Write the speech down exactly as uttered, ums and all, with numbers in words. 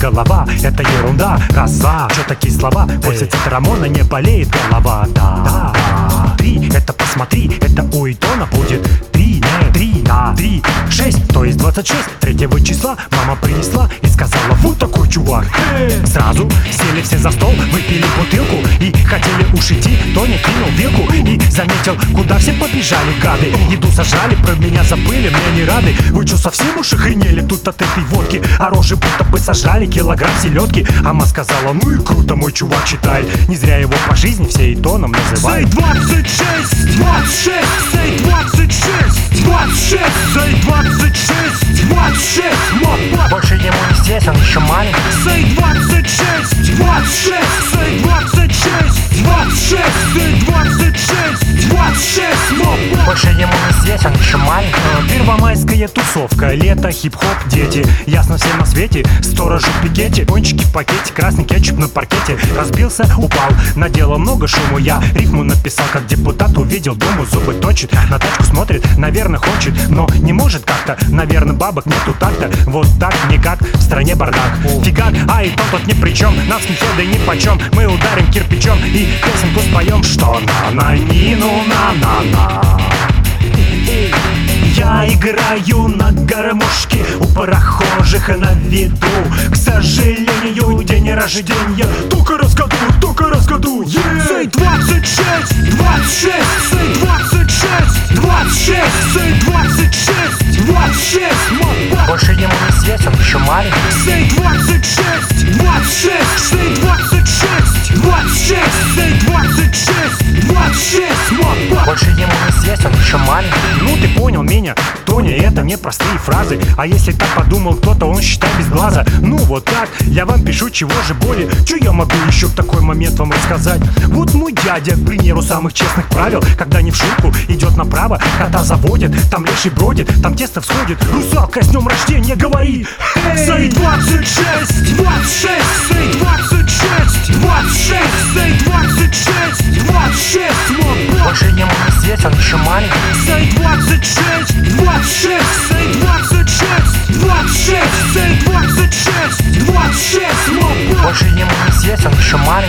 голова, это ерунда. Раз-два, что такие слова? После цитрамона не болеет голова. Да, да. Три, это посмотри, это у Итона будет три, не три, да, три, шесть, то есть двадцать шесть. Третьего числа мама принесла и сказала: вот такой чувак. Сразу сели все за стол, выпили бутылку и хотели уж идти. Тоня кинул вилку и заметил, куда все побежали гады. Еду сожрали, про меня забыли, мне не рады. Вы что, совсем уж охренели тут от этой водки? А рожи будто бы сожрали килограмм селедки. Ама сказала: ну и круто, мой чувак читает. Не зря его по жизни все Итоном называют. Сей двадцать шесть, двадцать шесть, сей двадцать шесть, двадцать шесть, сей двадцать шесть, двадцать шесть, мопа. Больше ему не здесь, он еще маленький. Сей двадцать шесть, двадцать шесть, сей двадцать шесть, двадцать шесть, сей двадцать шесть, двадцать шесть, мопа. Больше ему не здесь, он еще маленький. Первомайская тусовка, лето, хип-хоп, дети. Ясно всем на свете, сторожу в пикете. Пончики в пакете, красный кетчуп на паркете. Разбился, упал, наделал много шуму. Я рифму написал, как депутат. Увидел дому, зубы точит, на тачку смотрит, наверное хочет, но не может как-то. Наверное бабок нету так-то. Вот так никак, в стране бардак. Фигак, а и тот тут ни при чем. Нам скинхеды ни почем. Мы ударим кирпичом и песенку споем. Что на-на-ни-ну, на-на-на. Я играю на гармошке у прохожих на виду. К сожалению, день рождения только раз в году, только раз в году. Yeah. Сей двадцать шесть, двадцать шесть, сей двадцать шесть, двадцать шесть, сей двадцать шесть, двадцать шесть, мопа. Больше ему не здесь, он еще маленький. Сей двадцать шесть, двадцать шесть, сей двадцать шесть, двадцать шесть, сей двадцать шесть, двадцать шесть, мопа. Больше ему не здесь, он еще маленький. Ну ты понял меня, Тоня, это не простые фразы. А если так подумал кто-то, он считай без глаза. Ну вот так, я вам пишу, чего же более. Че я могу еще в такой момент вам рассказать? Вот мой дядя, к примеру, самых честных правил. Когда не в шутку идет направо, кота заводит, там леший бродит, там тесто всходит. Русалка, с днем рождения говори. Сей двадцать шесть, двадцать шесть, сей двадцать шесть, двадцать шесть, сей двадцать шесть, двадцать шесть, мопа. Больше ему не здесь, он еще маленький. Сей двадцать шесть, двадцать шесть, сей двадцать шесть, двадцать шесть, сей двадцать шесть, двадцать шесть, мопа. Больше ему не здесь, он еще маленький.